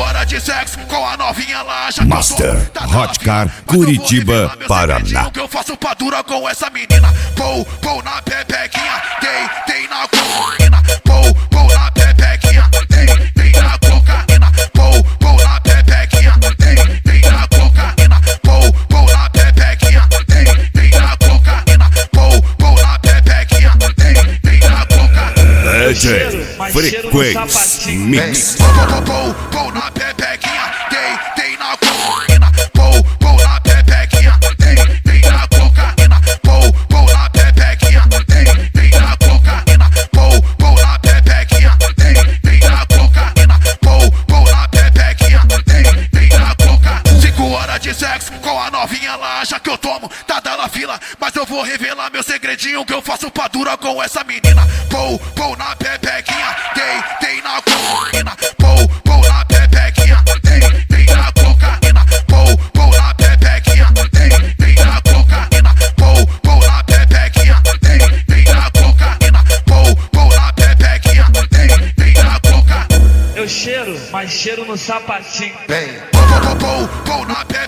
horas de sexo com a novinha lá, já Master Hotcar Curitiba, Paraná. O que eu faço pra dura com essa menina? Pou na pepequinha, tem na cocaína. Pou na pepequinha, tem na cocaína. Pou na pepequinha, tem na cocaína. Pou na pepequinha, tem na cocaína. Pou na pepequinha, tem na cocaína. DJ Frequency Mix. Pou na pepequinha, tem na cocaína. Pou na pepequinha, tem na cocaína. Pou na pepequinha, tem na cocaína. Pou na pepequinha, tem na cocaína. Pou na pepequinha, tem na cocaína. 5 horas de sexo com a novinha lá, já que eu tomo, tá dando a fila. Mas eu vou revelar meu segredinho, que eu faço pra dura com essa menina. Pou na pepequinha, tem na cocaína. Pou na pepequinha, tem na cocaína. Pou na pepequinha, tem na cocaína. Pou na pepequinha, tem na cocaína. Pou na pepequinha, tem na cocaína. Eu cheiro, mas cheiro no sapatinho. Pou na pepequinha.